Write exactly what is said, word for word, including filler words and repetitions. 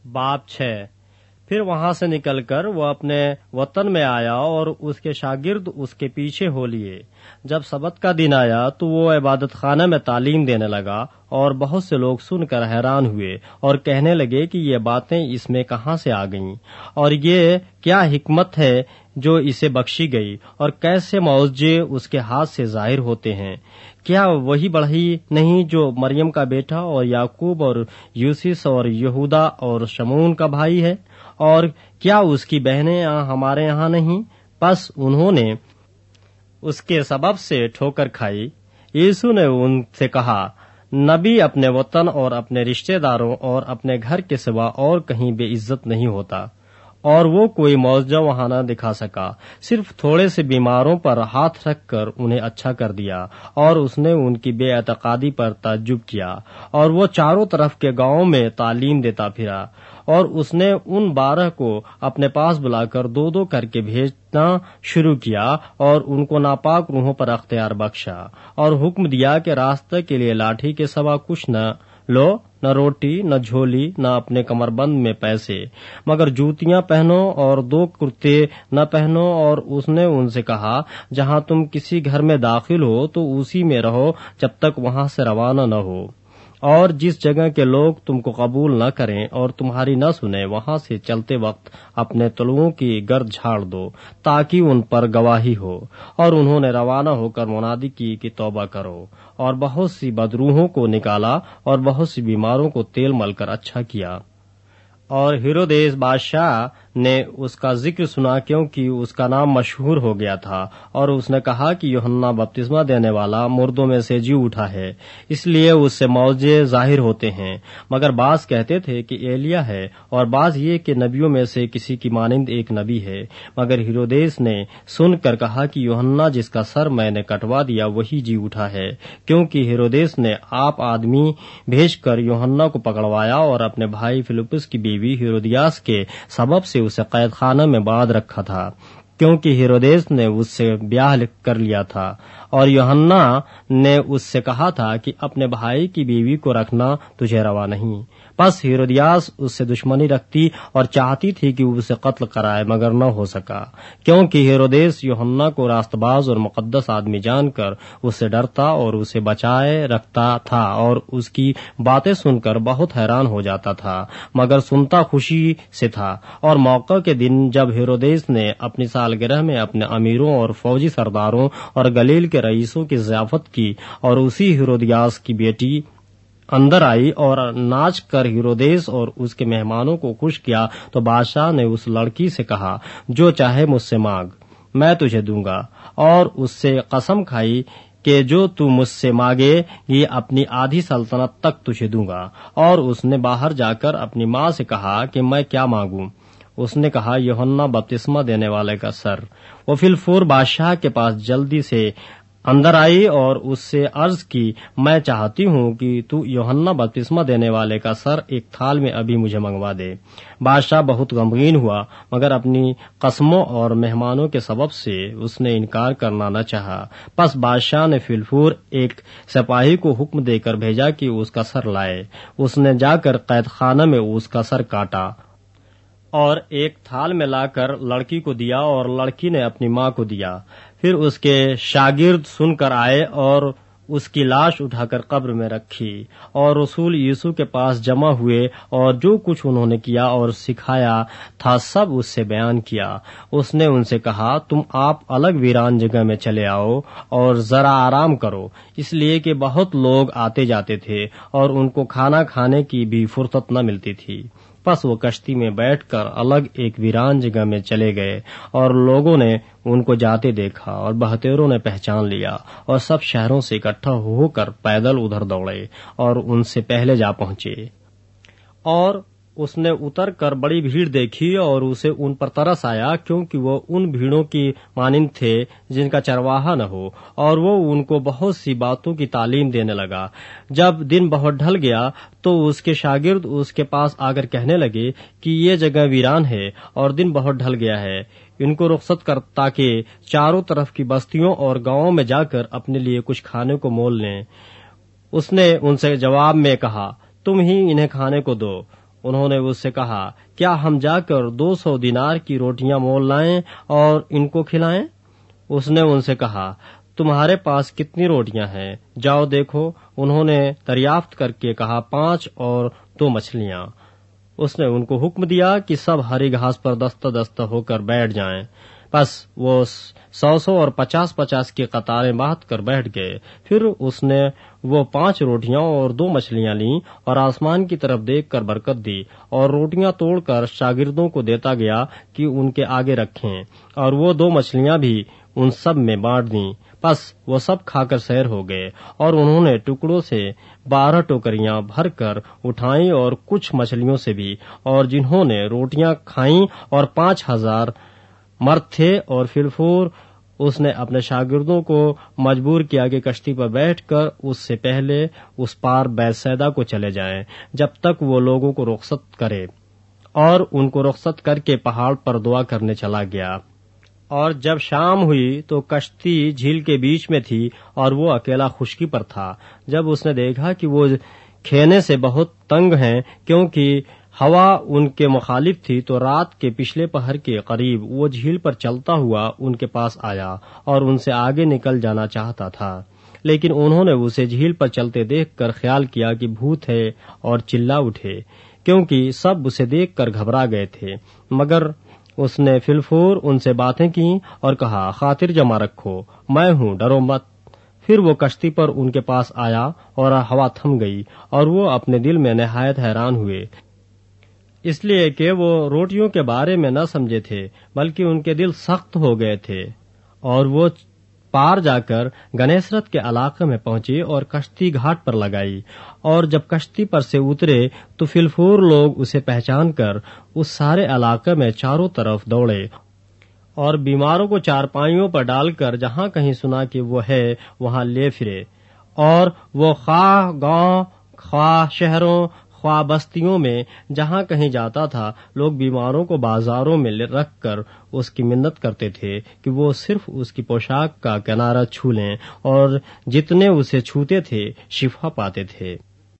बाप छह। फिर वहां से निकलकर वो अपने वतन में आया और उसके शागिर्द उसके पीछे हो लिए। जब सबत का दिन आया तो वो इबादत खाना में तालीम देने लगा और बहुत से लोग सुनकर हैरान हुए और कहने लगे कि ये बातें इसमें कहाँ से आ गईं और ये क्या हिकमत है जो इसे बख्शी गई और कैसे मौजे उसके हाथ से जाहिर होते हैं। क्या वही बढ़ई नहीं जो मरियम का बेटा और याकूब और यूसुफ और यहूदा और शमून का भाई है, और क्या उसकी बहनें हमारे यहाँ नहीं? बस उन्होंने उसके सबब से ठोकर खाई। यीशु ने उनसे कहा, नबी अपने वतन और अपने रिश्तेदारों और अपने घर के सिवा और कहीं बेइज्जत नहीं होता। और वो कोई मौजज़ा वहां न दिखा सका, सिर्फ थोड़े से बीमारों पर हाथ रखकर उन्हें अच्छा कर दिया। और उसने उनकी बेअतकादी पर ताज्जुब किया। और वो चारों तरफ के गांवों में तालीम देता फिरा। और उसने उन बारह को अपने पास बुलाकर दो दो करके भेजना शुरू किया और उनको नापाक रूहों पर अख्तियार बख्शा और हुक्म दिया कि रास्ते के लिए लाठी के सिवा कुछ न लो, न रोटी, न झोली, न अपने कमरबंद में पैसे, मगर जूतियां पहनो और दो कुर्ते न पहनो। और उसने उनसे कहा, जहां तुम किसी घर में दाखिल हो तो उसी में रहो जब तक वहां से रवाना न हो। और जिस जगह के लोग तुमको कबूल न करें और तुम्हारी न सुने, वहां से चलते वक्त अपने तलुओं की गर्द झाड़ दो ताकि उन पर गवाही हो। और उन्होंने रवाना होकर मुनादी की कि तौबा करो। और बहुत सी बदरूहों को निकाला और बहुत सी बीमारों को तेल मलकर अच्छा किया। और हेरोदेस बादशाह ने उसका जिक्र सुना, क्योंकि उसका नाम मशहूर हो गया था। और उसने कहा कि यूहन्ना बपतिस्मा देने वाला मुर्दों में से जी उठा है, इसलिए उससे मौजे जाहिर होते हैं। मगर बाज कहते थे कि एलिया है, और बाज ये कि नबियों में से किसी की मानिंद एक नबी है। मगर हेरोदेस ने सुनकर कहा कि यूहन्ना जिसका सर मैंने कटवा दिया वही जी उठा है, क्योंकि हेरोदेस ने आप आदमी भेजकर यूहन्ना को पकड़वाया और अपने भाई फिलिप्पुस की बीवी हेरोदियास के सबब से उसे कैद खाना में बांध रखा था, क्योंकि हेरोदेस ने उससे ब्याह कर लिया था। और यूहन्ना ने उससे कहा था कि अपने भाई की बीवी को रखना तुझे रवा नहीं। बस हेरोदियास उससे दुश्मनी रखती और चाहती थी कि उसे कत्ल कराए, मगर न हो सका, क्योंकि हेरोदेस यूहन्ना को रास्तबाज और मुकद्दस आदमी जानकर उससे डरता और उसे बचाए रखता था और उसकी बातें सुनकर बहुत हैरान हो जाता था, मगर सुनता खुशी से था। और मौका के दिन जब हेरोदेस ने अपनी सालगिरह में अपने अमीरों और फौजी सरदारों और गलील के रईसों की ज़ियाफत की, और उसी हेरोदियास की बेटी अंदर आई और नाच कर हेरोदेस और उसके मेहमानों को खुश किया, तो बादशाह ने उस लड़की से कहा, जो चाहे मुझसे मांग, मैं तुझे दूंगा। और उससे कसम खाई कि जो तू मुझसे मांगे ये अपनी आधी सल्तनत तक तुझे दूंगा। और उसने बाहर जाकर अपनी माँ से कहा कि मैं क्या मांगूं? उसने कहा, यूहन्ना बपतिस्मा देने वाले का सर। वो फिलफूर बादशाह के पास जल्दी से अंदर आई और उससे अर्ज की, मैं चाहती हूँ कि तू यूहन्ना बपतिस्मा देने वाले का सर एक थाल में अभी मुझे मंगवा दे। बादशाह बहुत गमगीन हुआ, मगर अपनी कस्मों और मेहमानों के सबब से उसने इनकार करना न चाहा। बस बादशाह ने फिलफूर एक सिपाही को हुक्म देकर भेजा कि उसका सर लाए। उसने जाकर कैद खाना में उसका सर काटा और एक थाल में लाकर लड़की को दिया, और लड़की ने अपनी माँ को दिया। फिर उसके शागिर्द सुनकर आए और उसकी लाश उठाकर कब्र में रखी। और रसूल यीशु के पास जमा हुए और जो कुछ उन्होंने किया और सिखाया था सब उससे बयान किया। उसने उनसे कहा, तुम आप अलग वीरान जगह में चले आओ और जरा आराम करो, इसलिए कि बहुत लोग आते जाते थे और उनको खाना खाने की भी फुर्सत न मिलती थी। बस वो कश्ती में बैठकर अलग एक वीरान जगह में चले गए, और लोगों ने उनको जाते देखा और बहतेरों ने पहचान लिया, और सब शहरों से इकट्ठा होकर पैदल उधर दौड़े और उनसे पहले जा पहुंचे। और उसने उतर कर बड़ी भीड़ देखी और उसे उन पर तरस आया, क्योंकि वो उन भीड़ों की मानिंद थे जिनका चरवाहा न हो, और वो उनको बहुत सी बातों की तालीम देने लगा। जब दिन बहुत ढल गया तो उसके शागिर्द उसके पास आकर कहने लगे कि ये जगह वीरान है और दिन बहुत ढल गया है, इनको रुखसत कर ताकि चारों तरफ की बस्तियों और गांवों में जाकर अपने लिए कुछ खाने को मोल लें। उसने उनसे जवाब में कहा, तुम ही इन्हें खाने को दो। انہوں نے اس سے کہا، کیا ہم جا کر دو سو دینار کی روٹیاں مول لائیں اور ان کو کھلائیں؟ اس نے ان سے کہا، تمہارے پاس کتنی روٹیاں ہیں؟ جاؤ دیکھو۔ انہوں نے دریافت کر کے کہا، پانچ اور دو مچھلیاں۔ اس نے ان کو حکم دیا کہ سب ہری گھاس پر دستہ دستہ ہو کر بیٹھ جائیں۔ بس وہ سو سو اور پچاس پچاس کی قطاریں باندھ کر بیٹھ گئے۔ پھر اس نے وہ پانچ روٹیاں اور دو مچھلیاں لیں اور آسمان کی طرف دیکھ کر برکت دی اور روٹیاں توڑ کر شاگردوں کو دیتا گیا کہ ان کے آگے رکھیں، اور وہ دو مچھلیاں بھی ان سب میں بانٹ دیں۔ بس وہ سب کھا کر سیر ہو گئے، اور انہوں نے ٹکڑوں سے بارہ ٹوکریاں بھر کر اٹھائیں اور کچھ مچھلیوں سے بھی، اور جنہوں نے روٹیاں کھائیں اور پانچ ہزار مرد تھے۔ اور فلفور اس نے اپنے شاگردوں کو مجبور کیا کہ کشتی پر بیٹھ کر اس سے پہلے اس پار بیتسیدا کو چلے جائیں جب تک وہ لوگوں کو رخصت کرے، اور ان کو رخصت کر کے پہاڑ پر دعا کرنے چلا گیا۔ اور جب شام ہوئی تو کشتی جھیل کے بیچ میں تھی اور وہ اکیلا خشکی پر تھا۔ جب اس نے دیکھا کہ وہ کھینے سے بہت تنگ ہیں کیونکہ ہوا ان کے مخالف تھی، تو رات کے پچھلے پہر کے قریب وہ جھیل پر چلتا ہوا ان کے پاس آیا اور ان سے آگے نکل جانا چاہتا تھا، لیکن انہوں نے اسے جھیل پر چلتے دیکھ کر خیال کیا کہ بھوت ہے اور چلا اٹھے، کیونکہ سب اسے دیکھ کر گھبرا گئے تھے۔ مگر اس نے فلفور ان سے باتیں کی اور کہا، خاطر جمع رکھو، میں ہوں، ڈرو مت۔ پھر وہ کشتی پر ان کے پاس آیا اور ہوا تھم گئی، اور وہ اپنے دل میں نہایت حیران ہوئے، اس لیے کہ وہ روٹیوں کے بارے میں نہ سمجھے تھے، بلکہ ان کے دل سخت ہو گئے تھے۔ اور وہ پار جا کر گنیسرت کے علاقے میں پہنچے اور کشتی گھاٹ پر لگائی، اور جب کشتی پر سے اترے تو فلفور لوگ اسے پہچان کر اس سارے علاقے میں چاروں طرف دوڑے اور بیماروں کو چارپائیوں پر ڈال کر جہاں کہیں سنا کہ وہ ہے وہاں لے پھرے، اور وہ خواہ گاؤں خواہ شہروں خواہ بستیوں میں جہاں کہیں جاتا تھا، لوگ بیماروں کو بازاروں میں رکھ کر اس کی منت کرتے تھے کہ وہ صرف اس کی پوشاک کا کنارہ چھو لیں، اور جتنے اسے چھوتے تھے شفا پاتے تھے۔